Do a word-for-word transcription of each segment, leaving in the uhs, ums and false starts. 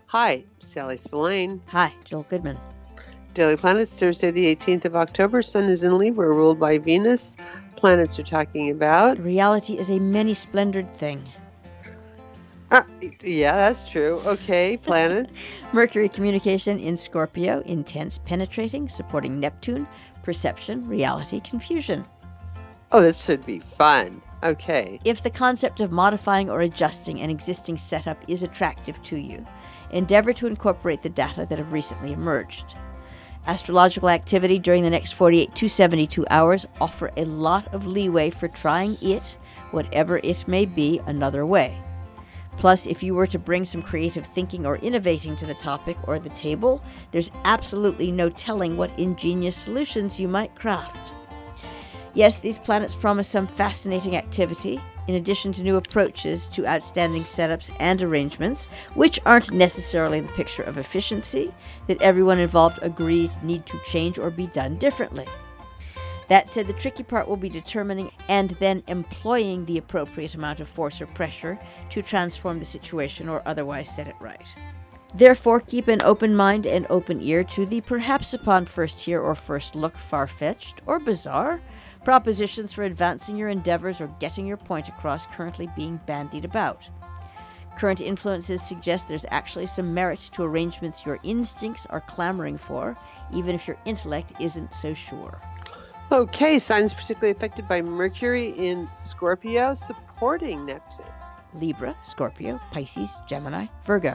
Hi, Sally Spillane. Hi, Jill Goodman. Daily Planets, Thursday the eighteenth of October. Sun is in Libra, ruled by Venus. Planets are talking about... Reality is a many-splendored thing. Uh, yeah, that's true. Okay, planets. Mercury communication in Scorpio, intense, penetrating, supporting Neptune, perception, reality, confusion. Oh, this should be fun. Okay. If the concept of modifying or adjusting an existing setup is attractive to you, endeavor to incorporate the data that have recently emerged. Astrological activity during the next forty-eight to seventy-two hours offer a lot of leeway for trying it, whatever it may be, another way. Plus, if you were to bring some creative thinking or innovating to the topic or the table, there's absolutely no telling what ingenious solutions you might craft. Yes, these planets promise some fascinating activity, in addition to new approaches to outstanding setups and arrangements, which aren't necessarily the picture of efficiency that everyone involved agrees need to change or be done differently. That said, the tricky part will be determining and then employing the appropriate amount of force or pressure to transform the situation or otherwise set it right. Therefore, keep an open mind and open ear to the perhaps upon first hear or first look far-fetched or bizarre propositions for advancing your endeavors or getting your point across currently being bandied about. Current influences suggest there's actually some merit to arrangements your instincts are clamoring for, even if your intellect isn't so sure. Okay, signs particularly affected by Mercury in Scorpio, supporting Neptune. Libra, Scorpio, Pisces, Gemini, Virgo.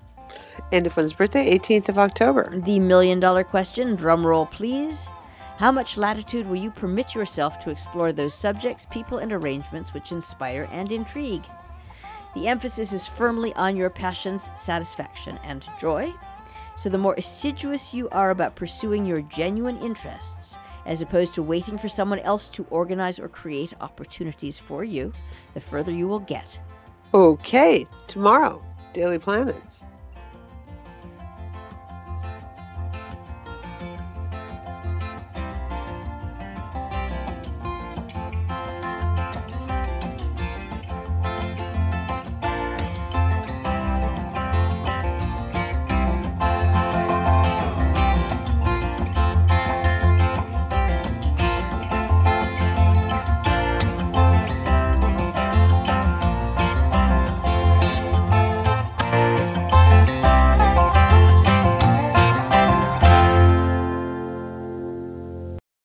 And if one's birthday, eighteenth of October. The million-dollar question, drum roll please. How much latitude will you permit yourself to explore those subjects, people, and arrangements which inspire and intrigue? The emphasis is firmly on your passions, satisfaction, and joy. So the more assiduous you are about pursuing your genuine interests, as opposed to waiting for someone else to organize or create opportunities for you, the further you will get. Okay, tomorrow, Daily Planets.